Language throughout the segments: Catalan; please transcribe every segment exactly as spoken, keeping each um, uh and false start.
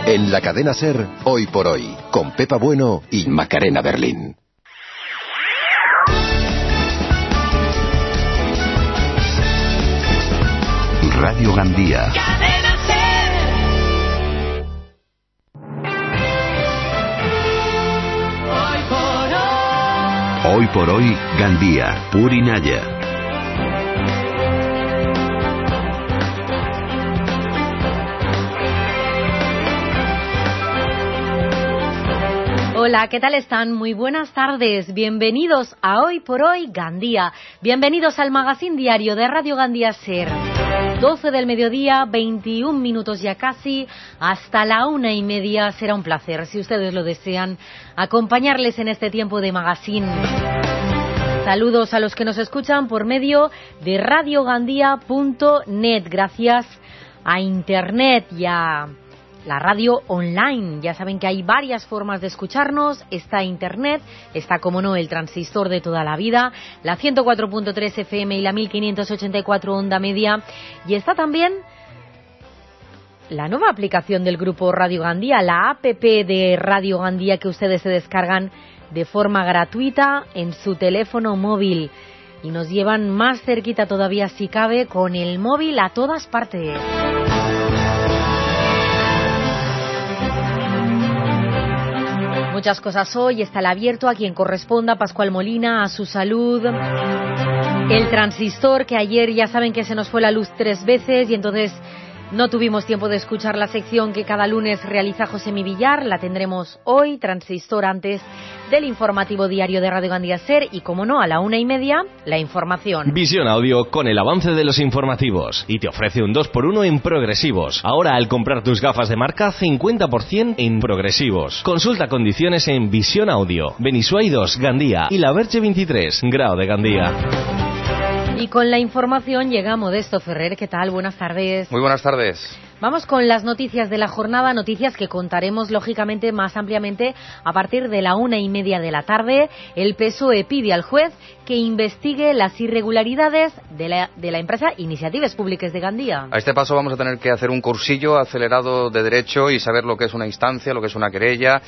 En la cadena SER, Hoy por Hoy, con Pepa Bueno y Macarena Berlín. Radio Gandía. Cadena SER. Hoy por hoy. Hoy por hoy, Gandía, Purinaya. Hola, ¿qué tal están? Muy buenas tardes. Bienvenidos a Hoy por Hoy Gandía. Bienvenidos al magazín diario de Radio Gandía SER. doce del mediodía, veintiún minutos ya casi, hasta la una y media. Será un placer, si ustedes lo desean, acompañarles en este tiempo de magazín. Saludos a los que nos escuchan por medio de radio gandía punto net, gracias a Internet y a la radio online. Ya saben que hay varias formas de escucharnos. Está Internet, está, como no, el transistor de toda la vida, la ciento cuatro punto tres F M y la mil quinientos ochenta y cuatro onda media. Y está también la nueva aplicación del grupo Radio Gandía, la app de Radio Gandía, que ustedes se descargan de forma gratuita en su teléfono móvil. Y nos llevan más cerquita todavía, si cabe, con el móvil a todas partes. Muchas cosas hoy. Está el abierto a quien corresponda, Pascual Molina, a su salud. El transistor, que ayer ya saben que se nos fue la luz tres veces y entonces no tuvimos tiempo de escuchar la sección que cada lunes realiza José Mi Villar. La tendremos hoy, transistor, antes del informativo diario de Radio Gandía SER y, como no, a la una y media, la información. Visión Audio con el avance de los informativos y te ofrece un dos por uno en progresivos. Ahora, al comprar tus gafas de marca, cincuenta por ciento en progresivos. Consulta condiciones en Visión Audio, Benisuaidos, Gandía y La Verge veintitrés, Grao de Gandía. Y con la información llega Modesto Ferrer. ¿Qué tal? Buenas tardes. Muy buenas tardes. Vamos con las noticias de la jornada, noticias que contaremos lógicamente más ampliamente a partir de la una y media de la tarde. El P S O E pide al juez que investigue las irregularidades de la, de la empresa Iniciatives Públicas de Gandía. A este paso vamos a tener que hacer un cursillo acelerado de derecho y saber lo que es una instancia, lo que es una querella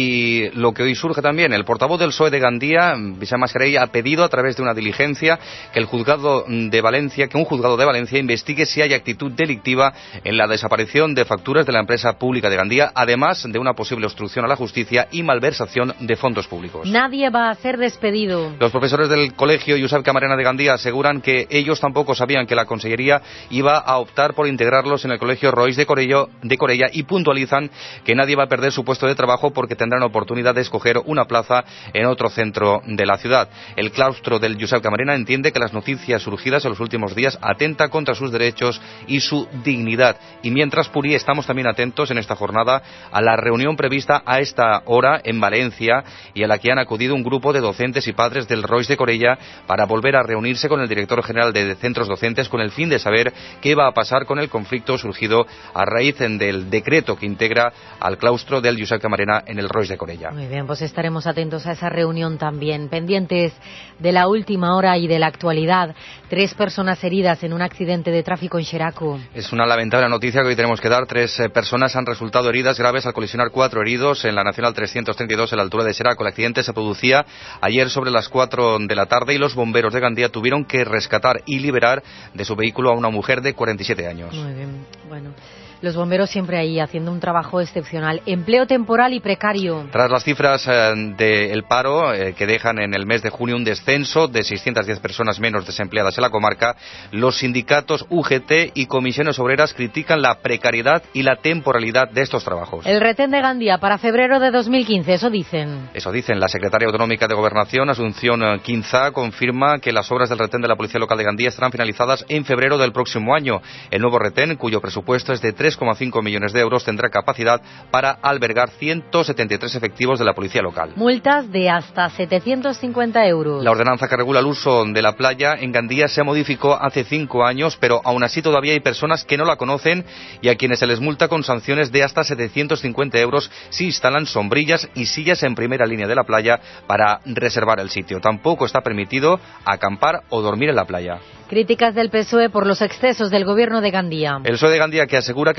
y lo que hoy surge también. El portavoz del P S O E de Gandía, Vicent Mascarell, ha pedido a través de una diligencia que el juzgado de Valencia, que un juzgado de Valencia investigue si hay actitud delictiva en la desaparición desaparición de facturas de la empresa pública de Gandía, además de una posible obstrucción a la justicia y malversación de fondos públicos. Nadie va a ser despedido. Los profesores del colegio Josep Camarena de Gandía aseguran que ellos tampoco sabían que la Consellería iba a optar por integrarlos en el colegio Rois de Corella, de Corella y puntualizan que nadie va a perder su puesto de trabajo porque tendrán oportunidad de escoger una plaza en otro centro de la ciudad. El claustro del Josep Camarena entiende que las noticias surgidas en los últimos días atentan contra sus derechos y su dignidad. Y mientras, Puri, estamos también atentos en esta jornada a la reunión prevista a esta hora en Valencia y a la que han acudido un grupo de docentes y padres del Rois de Corella para volver a reunirse con el director general de centros docentes con el fin de saber qué va a pasar con el conflicto surgido a raíz del decreto que integra al claustro del Josep Camarena en el Rois de Corella. Muy bien, pues estaremos atentos a esa reunión también, pendientes de la última hora y de la actualidad. Tres personas heridas en un accidente de tráfico en Xeraco. Es una lamentable noticia que hoy tenemos que dar. Tres eh, personas han resultado heridas graves al colisionar cuatro heridos en la Nacional trescientos treinta y dos a la altura de Xeraco. El accidente se producía ayer sobre las cuatro de la tarde y los bomberos de Gandía tuvieron que rescatar y liberar de su vehículo a una mujer de cuarenta y siete años. Muy bien, bueno. Los bomberos siempre ahí haciendo un trabajo excepcional. Empleo temporal y precario. Tras las cifras eh, del paro eh, que dejan en el mes de junio un descenso de seiscientas diez personas menos desempleadas en la comarca, los sindicatos U G T y comisiones obreras critican la precariedad y la temporalidad de estos trabajos. El retén de Gandía para febrero de dos mil quince, eso dicen. Eso dicen. La secretaria autonómica de Gobernación, Asunción Quinzá, confirma que las obras del retén de la Policía Local de Gandía estarán finalizadas en febrero del próximo año. El nuevo retén, cuyo presupuesto es de tres coma cinco millones de euros, tendrá capacidad para albergar ciento setenta y tres efectivos de la policía local. Multas de hasta setecientos cincuenta euros. La ordenanza que regula el uso de la playa en Gandía se modificó hace cinco años, pero aún así todavía hay personas que no la conocen y a quienes se les multa con sanciones de hasta setecientos cincuenta euros si instalan sombrillas y sillas en primera línea de la playa para reservar el sitio. Tampoco está permitido acampar o dormir en la playa. Críticas del P S O E por los excesos del gobierno de Gandía. El P S O E de Gandía, que asegura que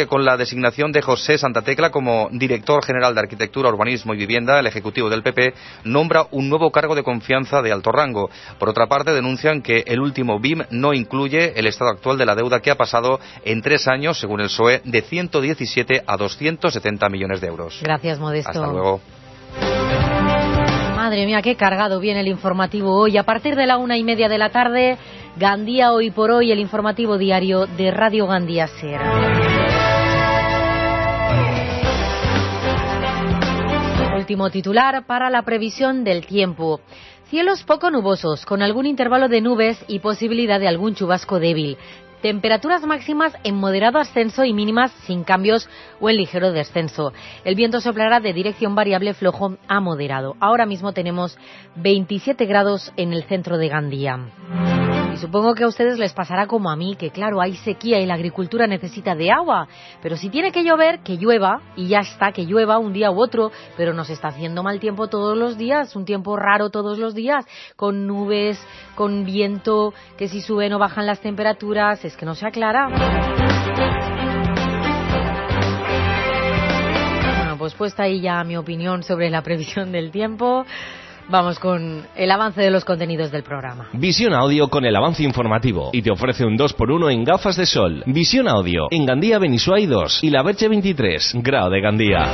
que con la designación de José Santatecla como director general de Arquitectura, Urbanismo y Vivienda, el Ejecutivo del P P nombra un nuevo cargo de confianza de alto rango. Por otra parte, denuncian que el último B I M no incluye el estado actual de la deuda, que ha pasado en tres años, según el P S O E, de ciento diecisiete a doscientos setenta millones de euros. Gracias, Modesto. Hasta luego. Madre mía, qué cargado viene el informativo hoy. A partir de la una y media de la tarde, Gandía Hoy por Hoy, el informativo diario de Radio Gandía Ser. Último titular para la previsión del tiempo. Cielos poco nubosos, con algún intervalo de nubes y posibilidad de algún chubasco débil. Temperaturas máximas en moderado ascenso y mínimas sin cambios o en ligero descenso. El viento soplará de dirección variable flojo a moderado. Ahora mismo tenemos veintisiete grados en el centro de Gandía. Y supongo que a ustedes les pasará como a mí, que claro, hay sequía y la agricultura necesita de agua. Pero si tiene que llover, que llueva, y ya está, que llueva un día u otro. Pero nos está haciendo mal tiempo todos los días, un tiempo raro todos los días, con nubes, con viento, que si suben o bajan las temperaturas, es que no se aclara. Bueno, pues puesta ahí ya mi opinión sobre la previsión del tiempo. Vamos con el avance de los contenidos del programa. Visión Audio con el avance informativo y te ofrece un dos por uno en gafas de sol. Visión Audio en Gandía Benisuay dos y La Verge veintitrés, Grao de Gandía.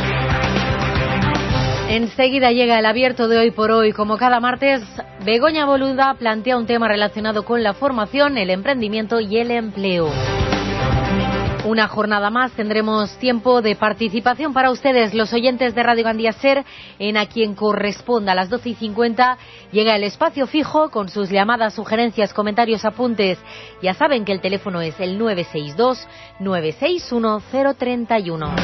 Enseguida llega el abierto de Hoy por Hoy. Como cada martes, Begoña Boluda plantea un tema relacionado con la formación, el emprendimiento y el empleo. Una jornada más, tendremos tiempo de participación para ustedes, los oyentes de Radio Gandía Ser, en A Quien Corresponda. A las doce y cincuenta llega el espacio fijo con sus llamadas, sugerencias, comentarios, apuntes. Ya saben que el teléfono es el nueve seis dos, nueve seis uno, cero tres uno.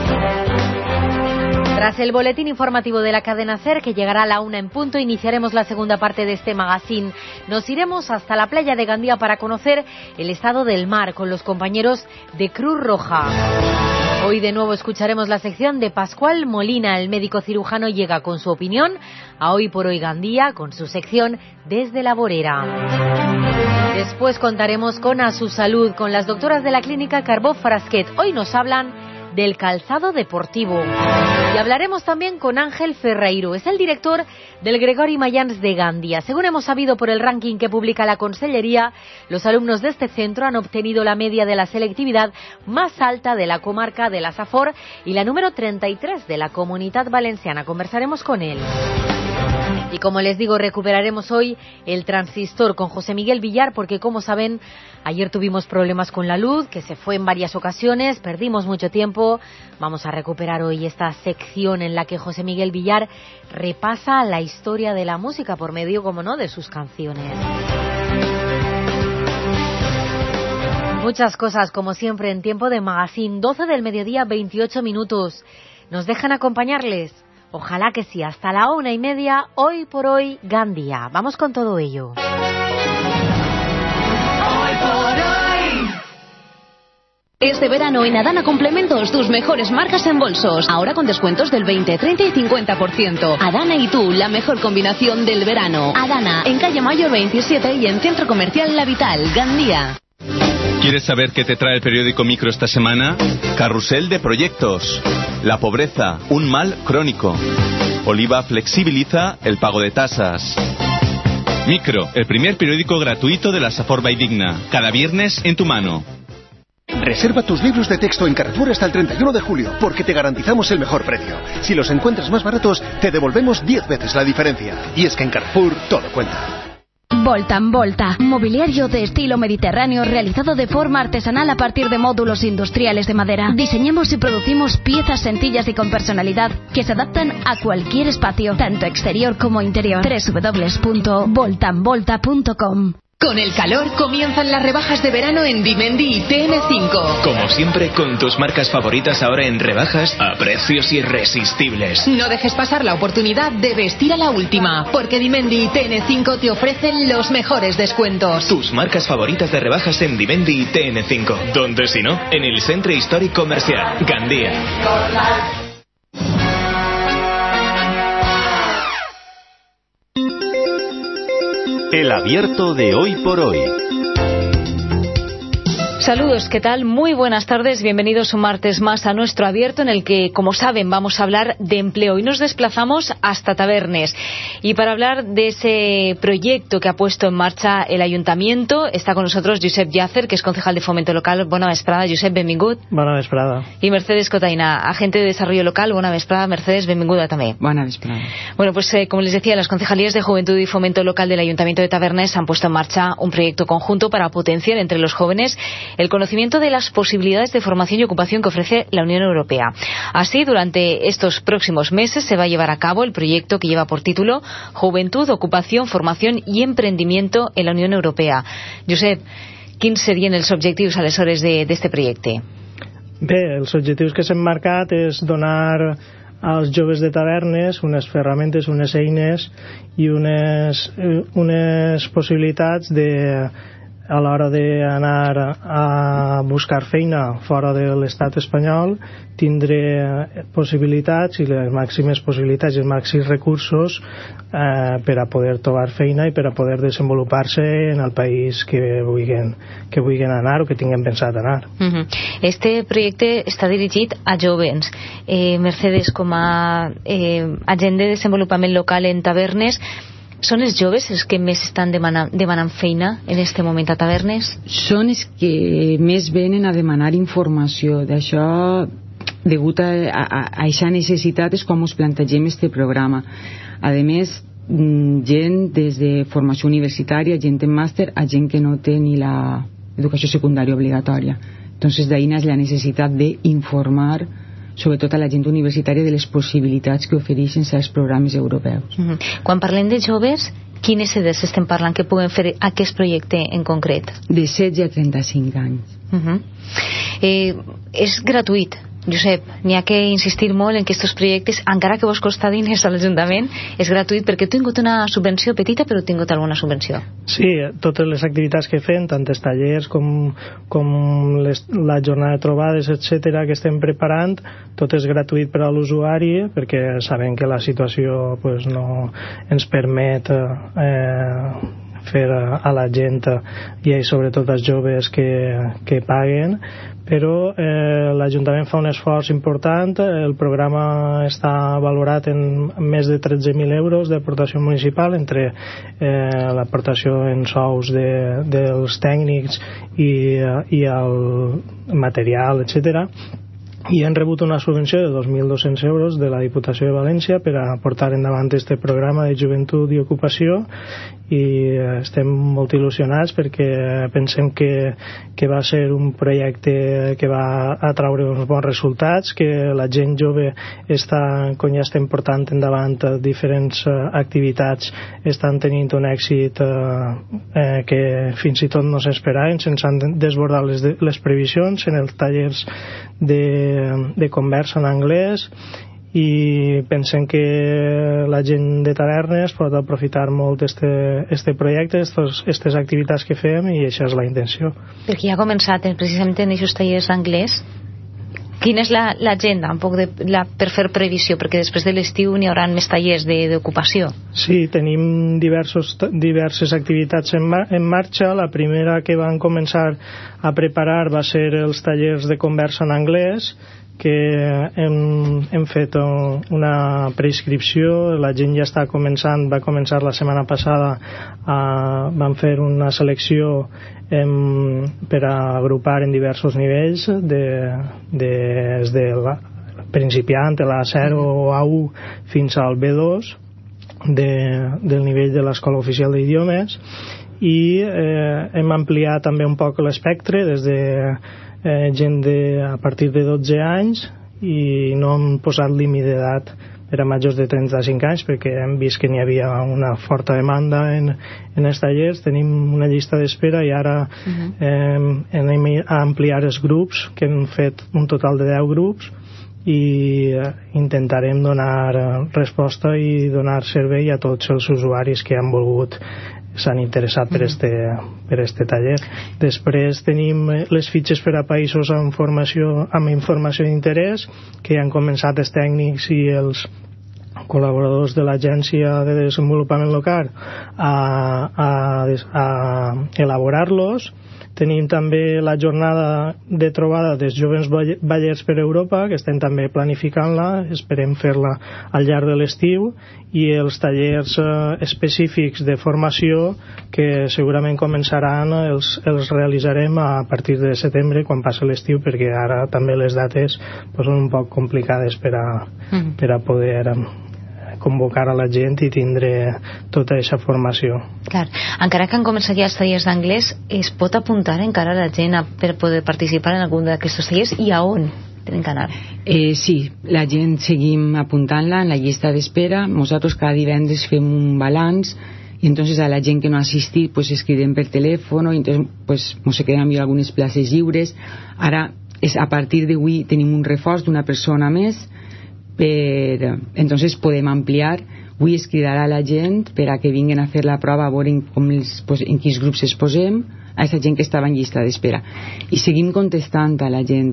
Tras el boletín informativo de la cadena SER, que llegará a la una en punto, iniciaremos la segunda parte de este magazine. Nos iremos hasta la playa de Gandía para conocer el estado del mar con los compañeros de Cruz Roja. Hoy de nuevo escucharemos la sección de Pascual Molina, el médico cirujano llega con su opinión a Hoy por Hoy Gandía, con su sección Desde la Vorera. Después contaremos con A Su Salud, con las doctoras de la clínica Carbó Frasquet. Hoy nos hablan del calzado deportivo. Y hablaremos también con Ángel Ferreiro, es el director del Gregori Mayans de Gandía. Según hemos sabido por el ranking que publica la Consellería, los alumnos de este centro han obtenido la media de la selectividad más alta de la comarca de la Safor y la número treinta y tres de la Comunitat Valenciana. Conversaremos con él. Y como les digo, recuperaremos hoy el transistor con José Miguel Villar, porque como saben, ayer tuvimos problemas con la luz, que se fue en varias ocasiones, perdimos mucho tiempo. Vamos a recuperar hoy esta sección en la que José Miguel Villar repasa la historia de la música por medio, como no, de sus canciones. Muchas cosas, como siempre, en tiempo de magazine. doce del mediodía, veintiocho minutos. ¿Nos dejan acompañarles? Ojalá que sí, hasta la una y media, Hoy por Hoy Gandía. Vamos con todo ello. Hoy por hoy. Este verano en Adana Complementos, tus mejores marcas en bolsos. Ahora con descuentos del veinte, treinta y cincuenta por ciento. Adana y tú, la mejor combinación del verano. Adana, en calle Mayor veintisiete y en Centro Comercial La Vital, Gandía. ¿Quieres saber qué te trae el periódico Micro esta semana? Carrusel de proyectos. La pobreza, un mal crónico. Oliva flexibiliza el pago de tasas. Micro, el primer periódico gratuito de la Safor Valldigna. Cada viernes en tu mano. Reserva tus libros de texto en Carrefour hasta el treinta y uno de julio, porque te garantizamos el mejor precio. Si los encuentras más baratos, te devolvemos diez veces la diferencia. Y es que en Carrefour todo cuenta. Volta en Volta, mobiliario de estilo mediterráneo realizado de forma artesanal a partir de módulos industriales de madera. Diseñamos y producimos piezas sencillas y con personalidad que se adaptan a cualquier espacio, tanto exterior como interior. doble u doble u doble u punto volta en volta punto com. Con el calor comienzan las rebajas de verano en Dimendi y T N cinco. Como siempre, con tus marcas favoritas ahora en rebajas a precios irresistibles. No dejes pasar la oportunidad de vestir a la última, porque Dimendi y T N cinco te ofrecen los mejores descuentos. Tus marcas favoritas de rebajas en Dimendi y T N cinco. ¿Dónde si no? En el Centro Histórico Comercial, Gandía. El abierto de Hoy por Hoy. Saludos, ¿qué tal? Muy buenas tardes, bienvenidos un martes más a nuestro abierto en el que, como saben, vamos a hablar de empleo y nos desplazamos hasta Tavernes. Y para hablar de ese proyecto que ha puesto en marcha el Ayuntamiento, está con nosotros Josep Llàcer, que es concejal de Fomento Local. Bona vesprada, Josep, benvingut. Bona vesprada. Y Mercedes Cotaina, agente de Desarrollo Local. Bona vesprada, Mercedes, benvinguda también. Bona vesprada. Bueno, pues eh, como les decía, las concejalías de Juventud y Fomento Local del Ayuntamiento de Tavernes han puesto en marcha un proyecto conjunto para potenciar entre los jóvenes el conocimiento de las posibilidades de formación y ocupación que ofrece la Unión Europea. Así, durante estos próximos meses se va a llevar a cabo el proyecto que lleva por título Juventud, Ocupación, Formación i Emprendimiento en la Unió Europea. Josep, quins serien els objectius aleshores d'aquest projecte? Bé, els objectius que s'han marcat és donar als joves de Tavernes unes ferramentes, unes eines i unes, unes possibilitats de, a l'hora d'anar a buscar feina fora de l'estat espanyol, tindre possibilitats i les màximes possibilitats i els màxims recursos eh, per a poder trobar feina i per a poder desenvolupar-se en el país que vulguin, que vulguin anar o que tinguin pensat anar. Uh-huh. Este projecte està dirigit a jóvens. Eh, Mercedes, com a eh, agent de desenvolupament local en Tavernes, són els joves els que més estan demanant, demanant feina en aquest moment a Tavernes? Són els que més venen a demanar informació. D'això, degut a, a, a aquesta necessitat, és com us plantegem este programa. A més, gent des de formació universitària, gent en màster, a gent que no té ni la educació secundària obligatòria. Entonces, d'ahí és la necessitat d'informar sobretot a la gent universitària de les possibilitats que ofereixen els programes europeus. Uh-huh. Quan parlem de joves, quines edats estem parlant que puguen fer aquest projecte en concret? De setze a trenta-cinc anys. Uh-huh. eh, és gratuït, Josep, n'hi ha que insistir molt en que aquests projectes, encara que vos costa diners a l'Ajuntament, és gratuït perquè tu has tingut una subvenció petita però has tingut alguna subvenció. Sí, totes les activitats que fem, tant els tallers com, com les, la jornada de trobades, etcètera, que estem preparant, tot és gratuït per a l'usuari perquè sabem que la situació pues, no ens permet eh, fer a la gent i sobretot als joves que, que paguen, però eh, l'Ajuntament fa un esforç important. El programa està valorat en més de tretze mil euros d'aportació municipal entre eh, l'aportació en sous de, dels tècnics i, i el material, etcètera, i han rebut una subvenció de dos mil dos-cents euros de la Diputació de València per a portar endavant este programa de joventut i ocupació, i estem molt il·lusionats perquè pensem que, que va ser un projecte que va atraure uns bons resultats, que la gent jove està, quan ja estem portant endavant diferents activitats, estan tenint un èxit eh, que fins i tot no s'esperaven, sense han desbordat les, les previsions en els tallers de de conversa en anglès, i pensem que la gent de Tavernes pot aprofitar molt este, este projecte, aquestes activitats que fem, i això és la intenció. Perquè ja ha començat precisament en aquests tallers d'anglès. Quina és l'agenda, un poc de, la, per fer previsió? Perquè després de l'estiu n'hi haurà més tallers d'ocupació. Sí, tenim diversos, diverses activitats en, mar, en marxa. La primera que van començar a preparar va ser els tallers de conversa en anglès, que hem, hem fet una preinscripció, la gent ja està començant, va començar la setmana passada, a, van fer una selecció em, per a agrupar en diversos nivells, de, de, des de la principiant, la zero o A u fins al B dos, de, del nivell de l'Escola Oficial d'Idiomes, i eh, hem ampliat també un poc l'espectre des de Eh, gent de, a partir de dotze anys, i no hem posat límit d'edat per a majors de trenta-cinc anys perquè hem vist que n'hi havia una forta demanda en, en els tallers. Tenim una llista d'espera i ara uh-huh. eh, anem a ampliar els grups, que hem fet un total de deu grups, i eh, intentarem donar resposta i donar servei a tots els usuaris que han volgut, s'han interessat per este, per este taller. Després tenim les fitxes per a països amb, formació, amb informació d'interès, que han començat els tècnics i els col·laboradors de l'Agència de Desenvolupament Local a, a, a elaborar-los. Tenim també la jornada de trobada dels joves ballers per Europa, que estem també planificant-la, esperem fer-la al llarg de l'estiu, i els tallers eh, específics de formació que segurament començaran, els, els realitzarem a partir de setembre, quan passi l'estiu, perquè ara també les dates pues, són un poc complicades per a, mm. per a poder convocar a la gent i tindre tota aquesta formació. Clar, encara que han començat ja els tallers d'anglès, es pot apuntar encara la gent a, per poder participar en algun d'aquests tallers, i a on tenen que anar? Eh, sí, la gent seguim apuntant-la en la llista d'espera. Nosaltres cada divendres fem un balanç y entonces a la gent que no ha assistit pues escribim per telèfon i entonces pues nos se quedan algunes places lliures. Ara, és, a partir d'avui tenim un reforç d'una persona més, per, entonces podem ampliar. Avui es cridarà la gent per a que vinguin a fer la prova, a veure en, com els, pues, en quins grups es posem, a aquesta gent que estava en llista d'espera. I seguim contestant a la gent.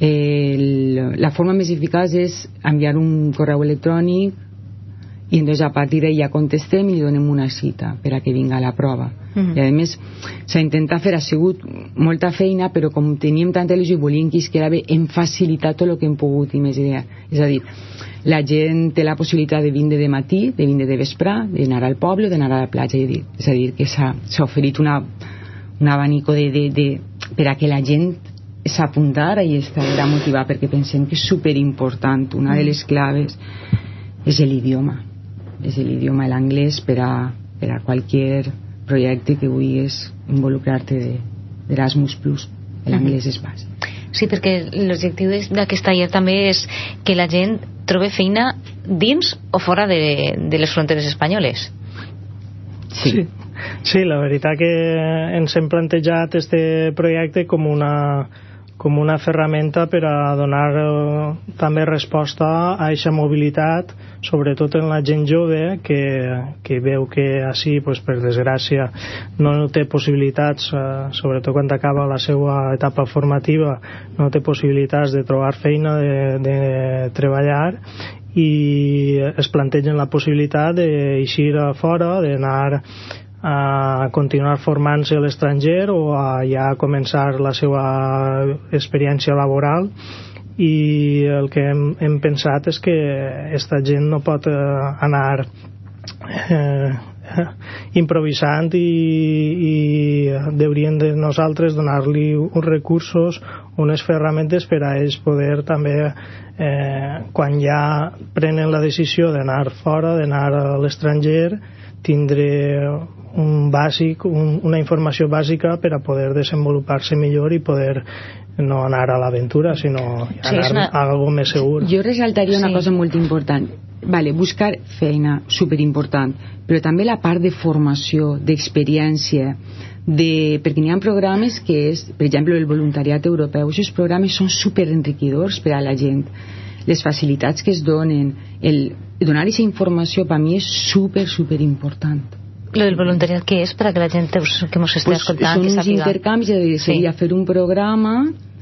El, la forma més eficaç és enviar un correu electrònic i entonces a partir d'ahí ja contestem i li donem una cita per a que vinga a la prova. Mm-hmm. I a més s'ha intentat fer, ha sigut molta feina, però com teníem tanta il·lusió i volíem que es quedava bé, hem facilitat tot el que hem pogut i més idea. És a dir, la gent té la possibilitat de vindre de matí, de vindre de vesprà, d'anar al poble o d'anar a la platja. És a dir, que s'ha, s'ha oferit una, un abanico de, de, de, per a que la gent s'apuntara i estarà motivada, perquè pensem que és superimportant. Una de les claves és l'idioma. És l'idioma, l'anglès, per a, per a qualsevol projecte que vulguis involucrar-te d'Erasmus Plus. L'anglès és bàsic. Sí, perquè l'objectiu d'aquest taller també és que la gent trobi feina dins o fora de, de les fronteres espanyoles. Sí. sí. Sí, la veritat que ens hem plantejat este projecte com una com una ferramenta per a donar eh, també resposta a aquesta mobilitat, sobretot en la gent jove que, que veu que així, pues, per desgràcia, no té possibilitats, eh, sobretot quan acaba la seva etapa formativa, no té possibilitats de trobar feina, de, de treballar, i es plantegen la possibilitat d'eixir a fora, d'anar a continuar formant-se a l'estranger o a ja començar la seva experiència laboral, i el que hem, hem pensat és que aquesta gent no pot eh, anar eh, improvisant i, i hauríem de nosaltres donar-li uns recursos, unes ferramentes per a ells poder també eh, quan ja prenen la decisió d'anar fora, d'anar a l'estranger, tindre un bàsic, un, una informació bàsica per a poder desenvolupar-se millor i poder no anar a l'aventura, sinó sí, anar una... a algo més segur. Jo resaltaria una sí. cosa molt important. Vale, buscar feina, superimportant, però també la part de formació, d'experiència, de... perquè n'hi ha programes que és, per exemple, el voluntariat europeu. Aquests programes són superenriquidors per a la gent. Les facilitats que es donen, el donar aquesta informació per mi és super, super important. Lo del voluntariat, què és? Per a que la gent que ens està pues escoltant són uns intercanvis, seria sí. fer un programa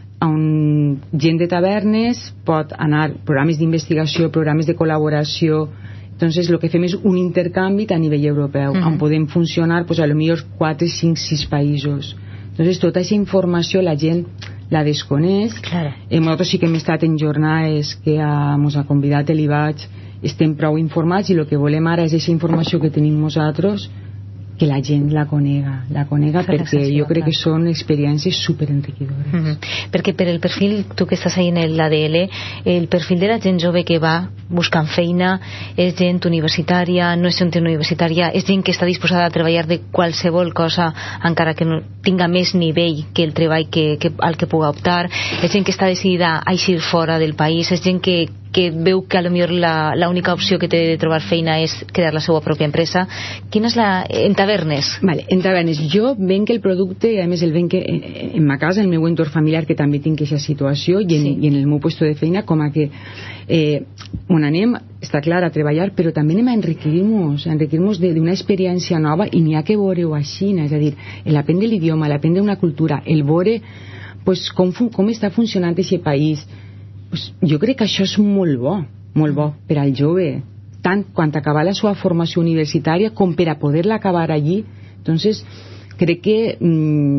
on gent de tavernes pot anar, programes d'investigació, programes de col·laboració. Entonces el que fem és un intercanvi a nivell europeu, uh-huh. on podem funcionar pues, a lo millor quatre, cinc, sis països. Entonces tota aquesta informació la gent la desconeix. Claro. Eh, nosaltres sí que hem estat en jornades que ens ha convidat l'I V A G, estem prou informats i el que volem ara és aquesta informació que tenim nosaltres, que la gent la conega, la conega perquè jo crec que són experiències superenriquidores. Mm-hmm. Perquè per el perfil, tu que estàs ahí en l'A D L, el perfil de la gent jove que va buscant feina és gent universitària, no és gent universitària, és gent que està disposada a treballar de qualsevol cosa encara que no tinga més nivell que el treball que, que, al que puga optar, és gent que està decidida a eixir fora del país, és gent que que veu que a lo millor la, la única opció que té de trobar feina és crear la seva pròpia empresa. Quina és la... en tavernes? Vale, en tavernes. Jo venc el producte, i a més el venc en, en ma casa, en el meu entorn familiar, que també tinc aquesta situació, i en, sí. i en el meu puesto de feina, com a que eh, on anem, està clar, a treballar, però també anem a enriquir-nos, a enriquir-nos d'una experiència nova, i n'hi ha que veure-ho així, és a dir, l'aprendre l'idioma, l'aprendre una cultura, el veure pues, com, com està funcionant aquest país. Pues jo crec que això és molt bo, molt bo per al jove, tant quan acabar la seva formació universitària com per a poder-la acabar allí. Entonces, crec que mmm,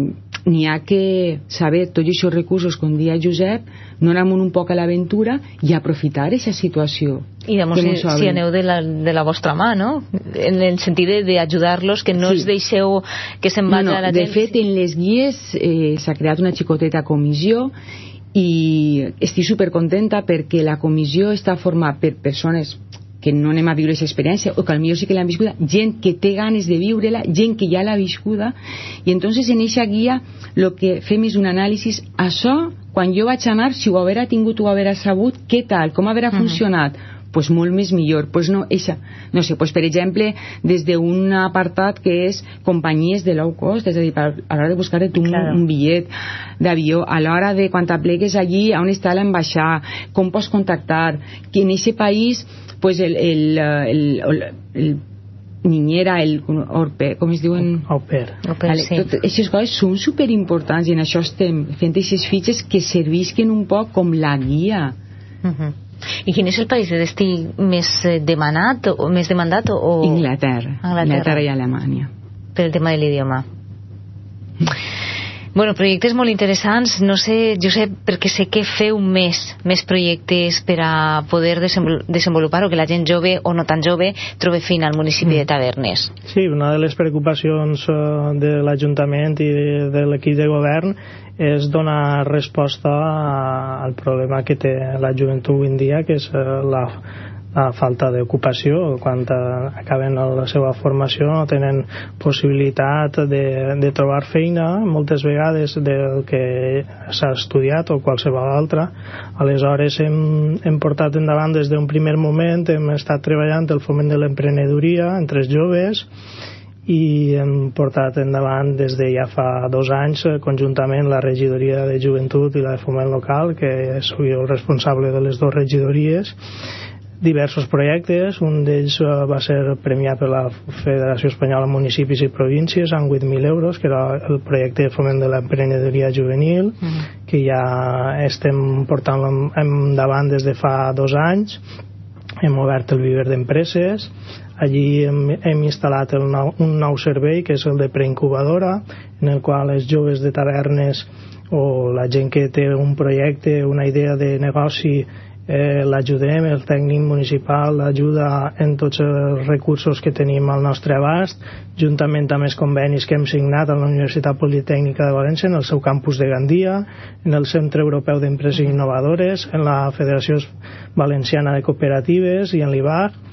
n'hi ha que saber tots aquests recursos, com dia Josep, no anar un poc a l'aventura i aprofitar aquesta situació. I llavors si, si aneu de la, de la vostra mà, no? En el sentit d'ajudar-los, que no sí. els deixeu que se'n vagi no, no, a la gent. gent. De fet, en les guies eh, s'ha creat una xicoteta comissió i estic supercontenta perquè la comissió està formada per persones que no anem a viure aquesta experiència o que potser sí que l'han viscuda, gent que té ganes de viure-la, gent que ja l'ha viscuda, i entonces en aquesta guia el que fem és un anàlisi, això quan jo vaig anar, si ho haurà tingut o ho haurà sabut, què tal, com haurà uh-huh. funcionat, pues molt més millor, pues no, eixa, no sé, pues per exemple, des d'un apartat que és companyies de low cost, és a dir, a l'hora de buscar un, claro. un bitllet d'avió, a l'hora de quan t'aplegues allí, on està l'ambaixada, com pots contactar, que en aquest país, pues el, el, el, el, el niñera, el orpe, com es diuen? Au pair. Vale, sí. Tot, aquestes coses són superimportants i en això estem fent aquestes fitxes que servisquen un poc com la guia. Uh-huh. I quin és el país de destí més demanat o més demandat? O... Inglaterra. Anglaterra. Inglaterra i Alemanya. Per el tema de l'idioma. Bueno, projectes molt interessants. No sé, Josep, perquè sé que feu més, més projectes per a poder desenvolupar o que la gent jove o no tan jove trobe feina al municipi mm. de Tavernes. Sí, una de les preocupacions de l'Ajuntament i de l'equip de govern és donar resposta al problema que té la joventut avui en dia, que és la a falta d'ocupació. Quan acaben la seva formació no tenen possibilitat de, de trobar feina, moltes vegades del que s'ha estudiat o qualsevol altra. Aleshores hem, hem portat endavant des d'un primer moment, hem estat treballant el foment de l'emprenedoria entre els joves i hem portat endavant des de ja fa dos anys conjuntament la regidoria de joventut i la de foment local, que soc el responsable de les dues regidories, diversos projectes. Un d'ells va ser premiat per la Federació Espanyola de Municipis i Províncies amb vuit mil euros, que era el projecte de foment de l'emprenedoria juvenil, uh-huh. que ja estem portant endavant des de fa dos anys. Hem obert el viver d'empreses. Allí hem, hem instal·lat el nou, un nou servei, que és el de preincubadora, en el qual els joves de Tavernes o la gent que té un projecte, una idea de negoci, Eh, l'ajudem, el tècnic municipal l'ajuda en tots els recursos que tenim al nostre abast, juntament amb els convenis que hem signat amb la Universitat Politècnica de València, en el seu campus de Gandia, en el Centre Europeu d'Empreses Innovadores, en la Federació Valenciana de Cooperatives i en l'I B A C,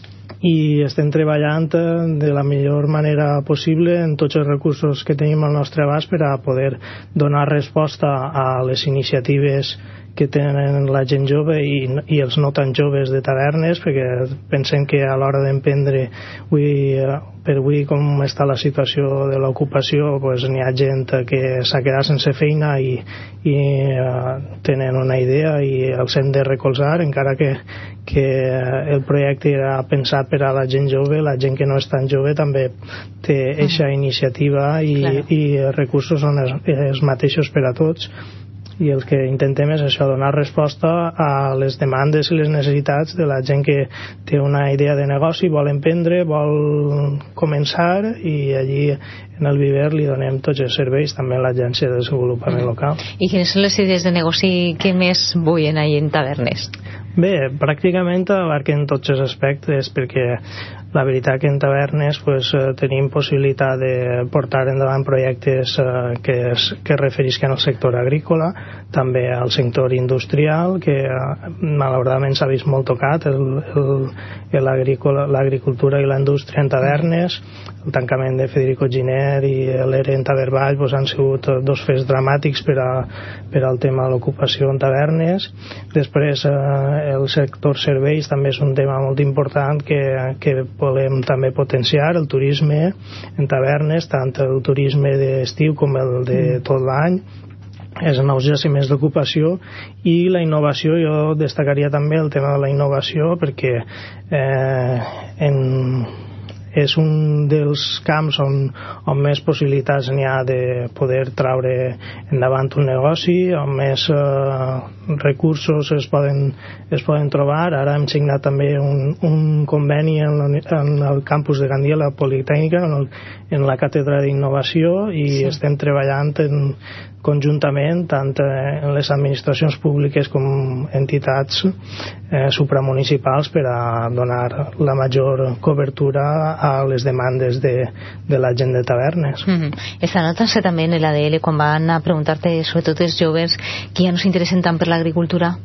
i estem treballant de la millor manera possible en tots els recursos que tenim al nostre abast per a poder donar resposta a les iniciatives que tenen la gent jove i, i els no tan joves de Tavernes, perquè pensem que a l'hora d'emprendre avui, per avui com està la situació de l'ocupació, pues, n'hi ha gent que s'ha quedat sense feina i, i uh, tenen una idea i els hem de recolzar, encara que, que el projecte era pensat per a la gent jove. La gent que no és tan jove també té eixa iniciativa i, claro. i els recursos són els, els mateixos per a tots, i el que intentem és això, donar resposta a les demandes i les necessitats de la gent que té una idea de negoci, vol emprendre, vol començar, i allí en el viver li donem tots els serveis, també l'Agència de Desenvolupament Local. I quines són les idees de negoci que més bullen ahir en Tavernes? Bé, pràcticament abarquen tots els aspectes, perquè la veritat que en Tavernes pues, tenim possibilitat de portar endavant projectes eh, que, es, que referisquen al sector agrícola, també al sector industrial, que eh, malauradament s'ha vist molt tocat, l'agricultura i la indústria en Tavernes. El tancament de Federico Giner i l'E R E en Tavervall pues, han sigut dos fets dramàtics per, a, per al tema de l'ocupació en Tavernes. Després eh, el sector serveis també és un tema molt important que, que volem també potenciar, el turisme en Tavernes, tant el turisme d'estiu com el de tot l'any. És nous jaciments d'ocupació, i la innovació, jo destacaria també el tema de la innovació, perquè eh, en és un dels camps on, on més possibilitats n'hi ha de poder traure endavant un negoci, on més eh, recursos es poden, es poden trobar. Ara hem signat també un, un conveni en, la, en el campus de Gandia, la Politècnica, en, el, en la càtedra d'innovació, i sí. estem treballant en, conjuntament tant en les administracions públiques com entitats eh, supramunicipals per a donar la major cobertura a les demandes de, de la gent de tavernes. Mm-hmm. Esta nota-se també en l'A D L quan van a preguntar-te, sobretot els joves, que ja no s'interessen tant per l'agricultura?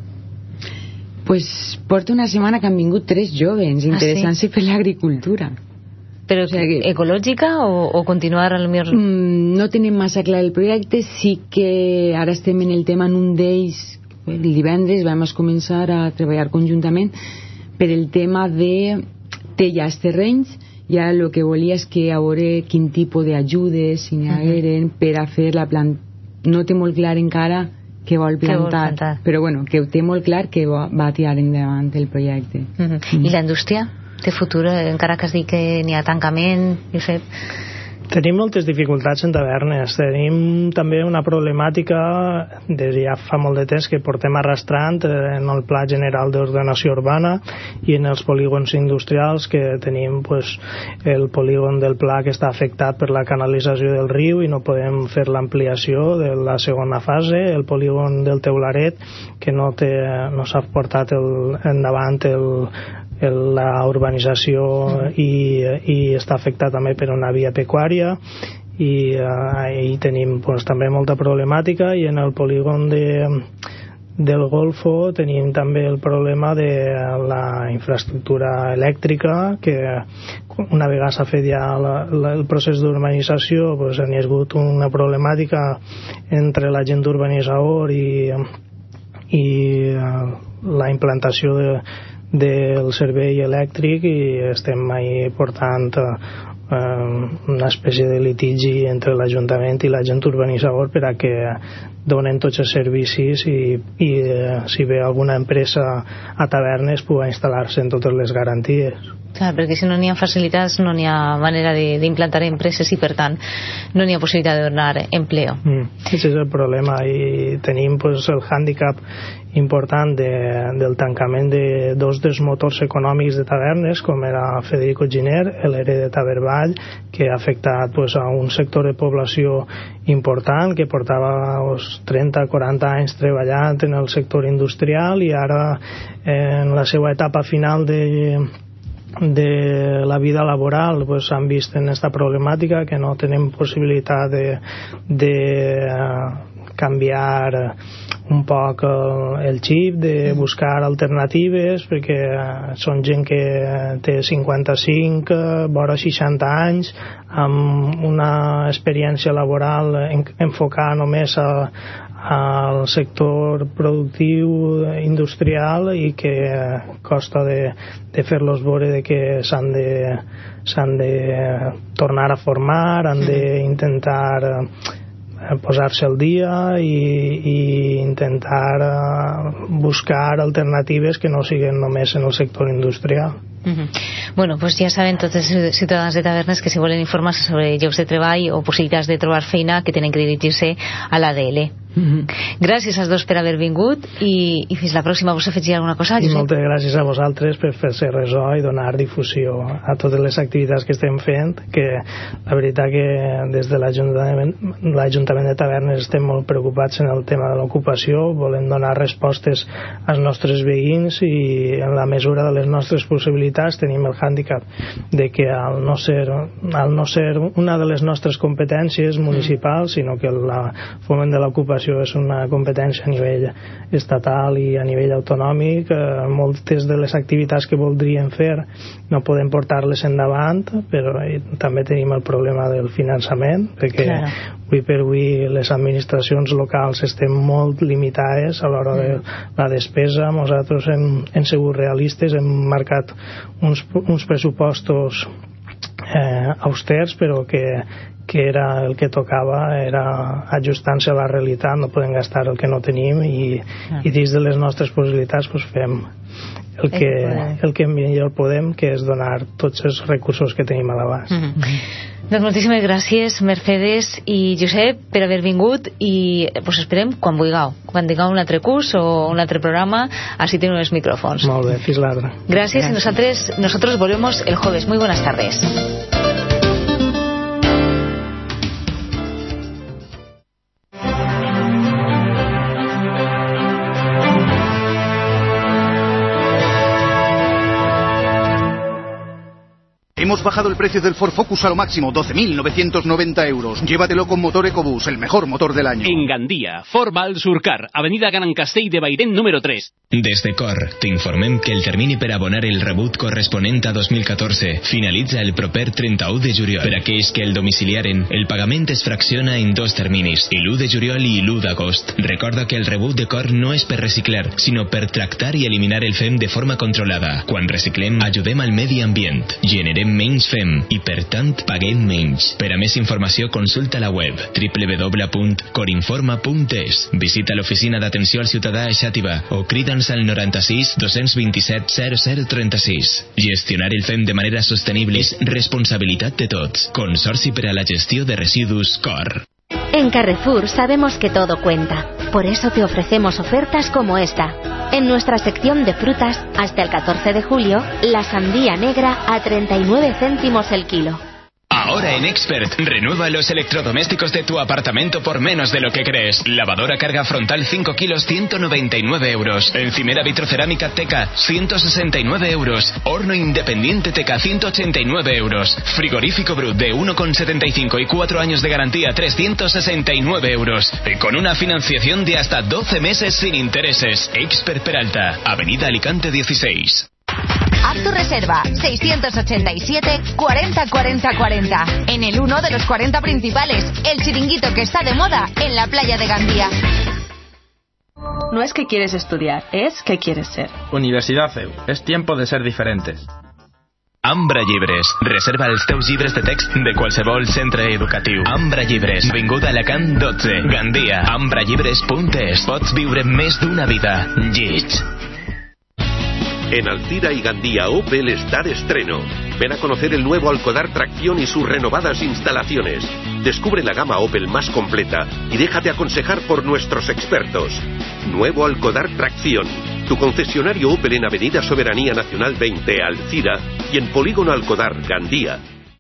Pues porta una setmana que han vingut tres joves interessant-se ah, sí? per l'agricultura. Però o sea que, ecològica o, o continuar al millor... Mm, no tenim massa clar el projecte, sí que ara estem en el tema en un d'ells, el divendres vam començar a treballar conjuntament per el tema de té ja els terrenys, ja el que volia és que a veure quin tipus d'ajudes si n'hi hagueren uh-huh. per a fer la plant... No té molt clar encara que vol plantar, vol plantar. Però bueno, que ho té molt clar que va, va tirar endavant el projecte. Uh-huh. Mm. I la indústria? Té futur, encara que es digui que n'hi ha tancament, Josep? Tenim moltes dificultats en tavernes. Tenim també una problemàtica des ja fa molt de temps que portem arrastrant en el Pla General d'Ordenació Urbana i en els polígons industrials, que tenim pues, el polígon del Pla que està afectat per la canalització del riu i no podem fer l'ampliació de la segona fase, el polígon del Teularet, que no, té, no s'ha portat el, endavant el la urbanització i, i està afectat també per una via pecuària i ahí uh, tenim pues, també molta problemàtica. I en el polígon de, del Golfo tenim també el problema de la infraestructura elèctrica, que una vegada s'ha fet ja la, la, el procés d'urbanització pues, hi ha hagut una problemàtica entre la gent d'urbanitzador i, i uh, la implantació de del servei elèctric, i estem ahí portant eh, una espècie de litigi entre l'Ajuntament i la gent urbanitzador per a que donen tots els servicis i, i eh, si ve alguna empresa a tavernes pugui instal·lar-se en totes les garanties. Clar, perquè si no n'hi ha facilitats no n'hi ha manera d'implantar empreses i per tant no n'hi ha possibilitat de donar empleo. Mm, aquest és el problema, i tenim pues, el hàndicap important de, del tancament de dos dels motors econòmics de tavernes, com era Federico Giner, l'E R E de Tabervall, que ha afectat pues, a un sector de població important que portava pues, trenta a quaranta anys treballant en el sector industrial, i ara en la seva etapa final de de la vida laboral pues han vist en esta problemàtica que no tenen possibilitat de, de canviar un poc el xip, de buscar alternatives, perquè són gent que té cinquanta-cinc, vora seixanta anys, amb una experiència laboral enfocada només a al sector productiu industrial, i que costa de, de fer-los veure de que s'han de, s'han de tornar a formar, han d'intentar posar-se al dia i, i intentar buscar alternatives que no siguin només en el sector industrial. Uh-huh. Bueno, pues ja saben tots els ciutadans de tavernes que si volen informar-se sobre llocs de treball o possibilitats de trobar feina, que tenen que dirigir-se a l'A D L. Uh-huh. Gràcies als dos per haver vingut i, i fins la pròxima. Vols afegir alguna cosa, Josep? I moltes gràcies a vosaltres per fer-se ressò i donar difusió a totes les activitats que estem fent, que la veritat que des de l'Ajuntament, l'Ajuntament de Tavernes estem molt preocupats en el tema de l'ocupació, volem donar respostes als nostres veïns i en la mesura de les nostres possibilitats tenim el hàndicap de que al no ser, al no ser una de les nostres competències municipals, sinó que el foment de l'ocupació és una competència a nivell estatal i a nivell autonòmic, eh, moltes de les activitats que voldríem fer no podem portar-les endavant, però eh, també tenim el problema del finançament, perquè claro, avui per avui les administracions locals estem molt limitades a l'hora de la despesa. Nosaltres hem, hem sigut realistes, hem marcat uns, uns pressupostos eh, austers, però que, que era el que tocava, era ajustant-se a la realitat, no podem gastar el que no tenim i, ah. i dins de les nostres possibilitats pues, fem el que, el que millor podem, que és donar tots els recursos que tenim a l'abast. Mm-hmm. Doncs moltíssimes gràcies, Mercedes i Josep, per haver vingut i pues, esperem quan vulgueu, quan tingueu un altre curs o un altre programa, així teniu els micròfons. Molt bé, fins l'altre. Gràcies, gràcies. Y nosotros, nosotros volvemos el jueves. Muy buenas tardes. Hemos bajado el precio del Ford Focus a lo máximo, doce mil novecientos noventa euros. Llévatelo con motor EcoBoost, el mejor motor del año. En Gandía, Ford Val Surcar, avenida Gran Castell de Bairén número tres. Des de Cor, t'informem que el termini per abonar el rebut corresponent a dos mil catorze finalitza el proper trenta-u de juliol. Per aquells que el domiciliaren, el pagament es fracciona en dos terminis, l'u de juliol i l'u d'agost. Recorda que el rebut de Cor no és per reciclar, sinó per tractar i eliminar el fem de forma controlada. Quan reciclem, ajudem al medi ambient, generem menys fem i, per tant, paguem menys. Per a més informació, consulta la web doble u doble u doble u punt corinforma punt es. Visita l'oficina d'atenció al ciutadà a Xàtiva o crida'ns al noranta-sis dos vint-i-set zero zero trenta-sis. Gestionar el fem de manera sostenible és responsabilitat de tots. Consorci per a la gestió de residus Cor. En Carrefour sabemos que todo cuenta. Por eso te ofrecemos ofertas como esta. En nuestra sección de frutas, hasta el catorce de julio, la sandía negra a treinta y nueve céntimos el kilo. Ahora en Expert, renueva los electrodomésticos de tu apartamento por menos de lo que crees. Lavadora carga frontal cinco kilos, ciento noventa y nueve euros. Encimera vitrocerámica Teca, ciento sesenta y nueve euros. Horno independiente Teca, ciento ochenta y nueve euros. Frigorífico Brut de uno coma setenta y cinco y cuatro años de garantía, trescientos sesenta y nueve euros. Con una financiación de hasta doce meses sin intereses. Expert Peralta, Avenida Alicante dieciséis. Haz tu reserva seiscientos ochenta y siete cuarenta cuarenta cuarenta en el uno de los cuarenta principales, el chiringuito que está de moda en la playa de Gandía. No es que quieres estudiar, es que quieres ser. Universidad C E U, es tiempo de ser diferentes. Ambra Llibres. Reserva els teus llibres de text de qualsevol centre educatiu. Ambra Llibres. Vinguda Alacant dotze. Gandia. ambra llibres punt es. Pots viure més d'una vida. Llits. En Alcira y Gandía Opel está de estreno. Ven a conocer el nuevo Alcodar Tracción y sus renovadas instalaciones. Descubre la gama Opel más completa y déjate aconsejar por nuestros expertos. Nuevo Alcodar Tracción, tu concesionario Opel en Avenida Soberanía Nacional veinte, Alcira, y en Polígono Alcodar, Gandía.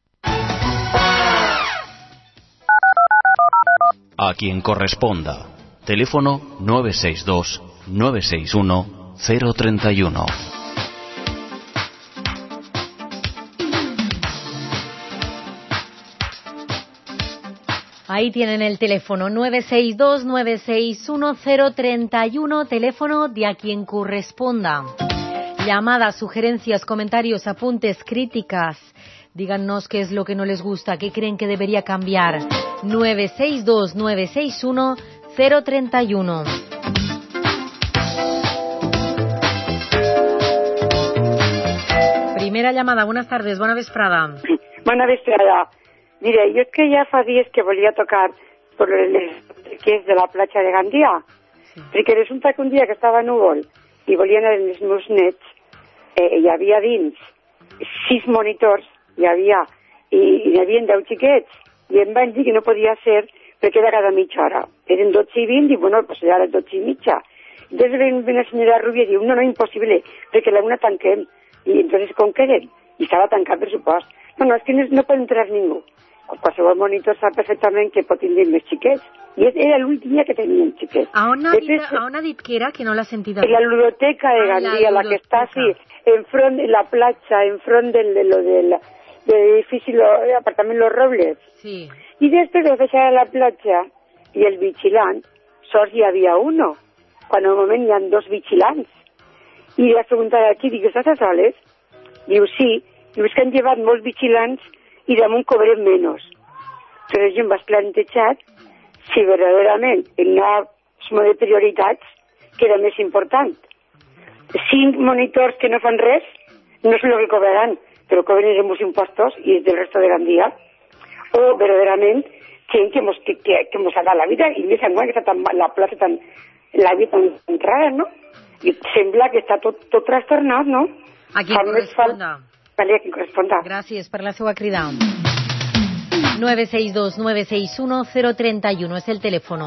A quien corresponda. Teléfono nueve seis dos nueve seis uno cero tres uno. Ahí tienen el teléfono nueve seis dos nueve seis uno cero tres uno, teléfono de a quien corresponda. Llamadas, sugerencias, comentarios, apuntes, críticas. Díganos qué es lo que no les gusta, qué creen que debería cambiar. nueve seis dos nueve seis uno cero tres uno. Primera llamada, buenas tardes, buena vesprada. Buena vesprada. Mire, jo és que ja fa dies que volia tocar per les que és de la platja de Gandia, sí. Perquè resulta que un dia que estava núvol i volien anar els meus nets, eh, hi havia dins sis monitors, hi havia, i, i hi havia deu xiquets, i em van dir que no podia ser perquè era cada mitja hora. Eren dotze i vint, i bueno, pues era dotze i mitja. Entonces ven la senyora Rubia i diu, no, no, impossible, perquè la una tanquem. I entonces com queden? I estava tancat per supost. No, no, és que no, no pot entrar ningú. Qualsevol monitor sap perfectament que pot tenir més xiquets. I era l'últim dia que tenien xiquets. A on ha, dit, a on ha dit que era, que no l'ha sentit? En la ludoteca de Gandia, la, la que està así, enfront de la platja, enfront de, de lo del de edifici, lo, de apartament Los Robles. Sí. I després de deixar a la platja i el vigilant, sols hi havia uno, quan al moment hi ha dos vigilants. I vaig preguntar aquí, dic, estàs a soles? Diu, sí. Diu, és que han llevat molts vigilants i damunt cobrem menys. Però jo em vaig plantejar si verdaderament en una suma de prioritats que era més important. Cinc monitors que no fan res no és el que cobraran, però que venir amb els impostos i del resto de Gandia, o verdaderament gent que mos, que, que, que mos ha dat la vida, i més enguany que està tan, la plaça tan, la vida tan centrada, no? I sembla que està tot, tot trastornat, no? A qui corresponda. Vale, a qui corresponda. Gràcies per la seva crida. nueve seis dos nueve seis uno cero tres uno es el teléfono.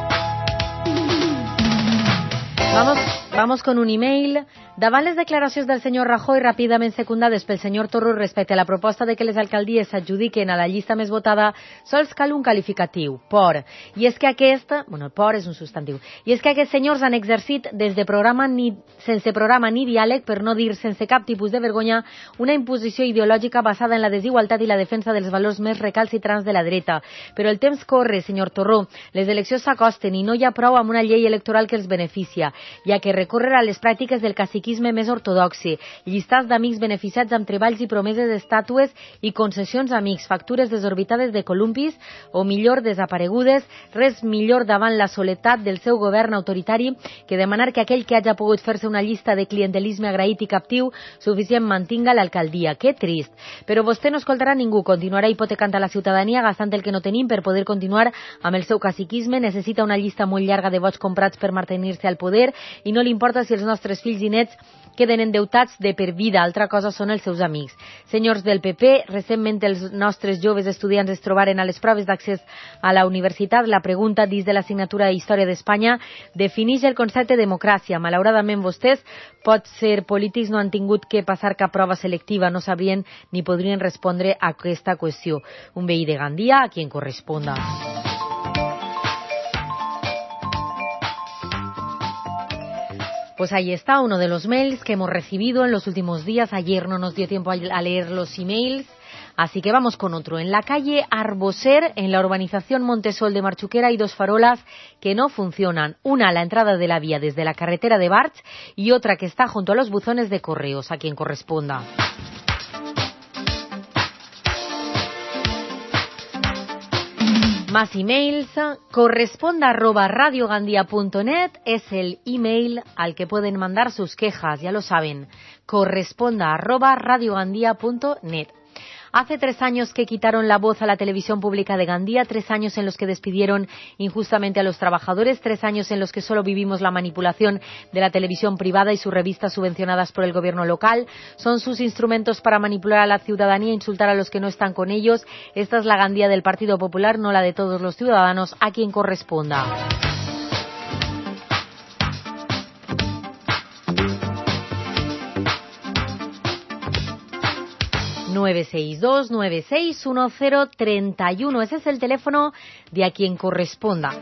Vamos, vamos con un email. Davant les declaracions del senyor Rajoy ràpidament secundades pel senyor Torra respecte a la proposta de que les alcaldies s'adjudiquen a la llista més votada, sols cal un qualificatiu, por. I és que aquest, bueno, por és un substantiu, i és que aquests senyors han exercit des de programa ni, sense programa ni diàleg, per no dir sense cap tipus de vergonya, una imposició ideològica basada en la desigualtat i la defensa dels valors més recalcitrants de la dreta. Però el temps corre, senyor Torró, les eleccions s'acosten i no hi ha prou amb una llei electoral que els beneficia, ja que recórrer a les pràctiques del caciquisme més ortodoxi, llistats d'amics beneficiats amb treballs i promeses d'estàtues i concessions a amics, factures desorbitades de columpis o millor desaparegudes, res millor davant la soledat del seu govern autoritari que demanar que aquell que hagi pogut fer-se una llista de clientelisme agraït i captiu suficient mantinga l'alcaldia. Que trist. Però vostè no escoltarà ningú, continuarà hipotecant a la ciutadania gastant el que no tenim per poder continuar amb el seu caciquisme, necessita una llista molt llarga de vots comprats per mantenir-se al poder i no li importa si els nostres fills i nets queden endeutats de per vida, altra cosa són els seus amics. Senyors del P P, recentment els nostres joves estudiants es trobaren a les proves d'accés a la universitat. La pregunta dins de l'assignatura de Història d'Espanya defineix el concepte de democràcia. Malauradament vostès, pot ser polítics, no han tingut que passar cap prova selectiva, no sabrien ni podrien respondre a aquesta qüestió. Un veí de Gandia, a quien corresponda. Pues ahí está uno de los mails que hemos recibido en los últimos días. Ayer no nos dio tiempo a leer los emails, así que vamos con otro. En la calle Arboser, en la urbanización Montesol de Marchuquera, hay dos farolas que no funcionan. Una a la entrada de la vía desde la carretera de Barch y otra que está junto a los buzones de correos, a quien corresponda. Más emails, corresponda arroba radiogandia punto net es el email al que pueden mandar sus quejas, ya lo saben, corresponda arroba radiogandia punto net. Hace tres años que quitaron la voz a la televisión pública de Gandía, tres años en los que despidieron injustamente a los trabajadores, tres años en los que solo vivimos la manipulación de la televisión privada y sus revistas subvencionadas por el gobierno local. Son sus instrumentos para manipular a la ciudadanía e insultar a los que no están con ellos. Esta es la Gandía del Partido Popular, no la de todos los ciudadanos, a quien corresponda. nueve seis dos nueve seis uno cero tres uno. Ese es el teléfono de a quien corresponda.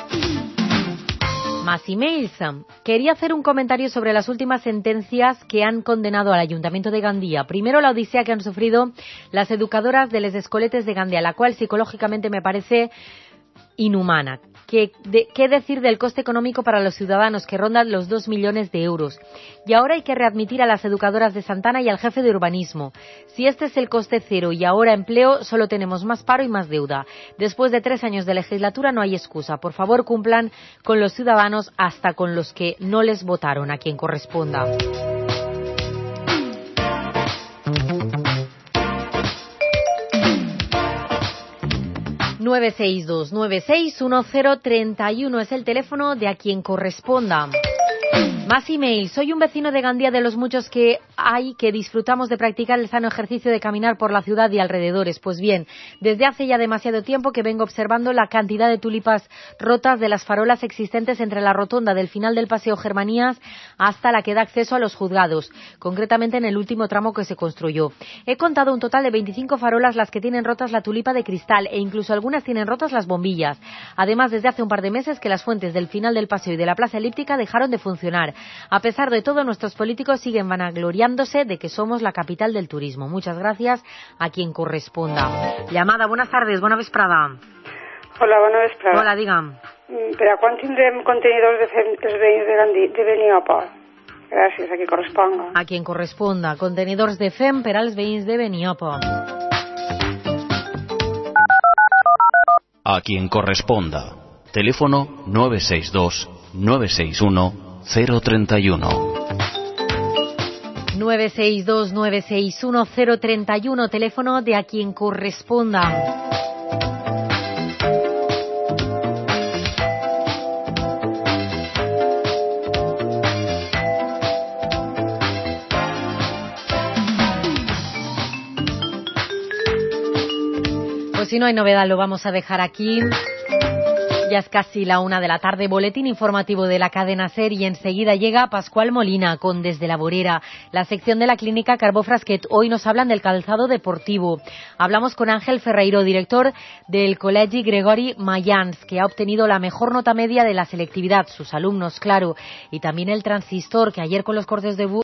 Más emails. Quería hacer un comentario sobre las últimas sentencias que han condenado al Ayuntamiento de Gandía. Primero, la odisea que han sufrido las educadoras de les escoletes de Gandía, la cual psicológicamente me parece inhumana. ¿Qué, de, ¿Qué decir del coste económico para los ciudadanos, que rondan los dos millones de euros? Y ahora hay que readmitir a las educadoras de Santana y al jefe de urbanismo. Si este es el coste cero y ahora empleo, solo tenemos más paro y más deuda. Después de tres años de legislatura no hay excusa. Por favor, cumplan con los ciudadanos, hasta con los que no les votaron, a quien corresponda. nueve seis dos nueve seis uno cero tres uno es el teléfono de a quien corresponda. Más email. Soy un vecino de Gandía de los muchos que hay que disfrutamos de practicar el sano ejercicio de caminar por la ciudad y alrededores. Pues bien, desde hace ya demasiado tiempo que vengo observando la cantidad de tulipas rotas de las farolas existentes entre la rotonda del final del Paseo Germanías hasta la que da acceso a los juzgados, concretamente en el último tramo que se construyó. He contado un total de veinticinco farolas las que tienen rotas la tulipa de cristal e incluso algunas tienen rotas las bombillas. Además, desde hace un par de meses que las fuentes del final del paseo y de la plaza elíptica dejaron de funcionar. A pesar de todo, nuestros políticos siguen vanagloriándose de que somos la capital del turismo. Muchas gracias a quien corresponda. Llamada, buenas tardes, bona vesprada. Hola, bona vesprada. Hola, digue'm. Per a quan tindrem contenidors de fem els veïns de, Gandhi, de Beniopa? Gràcies, a qui corresponga. A quien corresponda. Contenidors de fem per als veïns de Beniopa. A quien corresponda. Teléfono nueve seis dos nueve seis uno cero tres uno. nueve seis dos nueve seis uno cero tres uno, teléfono de a quien corresponda. Pues si no hay novedad lo vamos a dejar aquí. Ya es casi la una de la tarde, boletín informativo de la cadena SER y enseguida llega Pascual Molina con Desde la Vorera, la sección de la clínica Carbó Frasquet. Hoy nos hablan del calzado deportivo. Hablamos con Ángel Ferreiro, director del Col·legi Gregori Mayans, que ha obtenido la mejor nota media de la selectividad, sus alumnos, claro, y también el Transistor, que ayer con los cortes de bus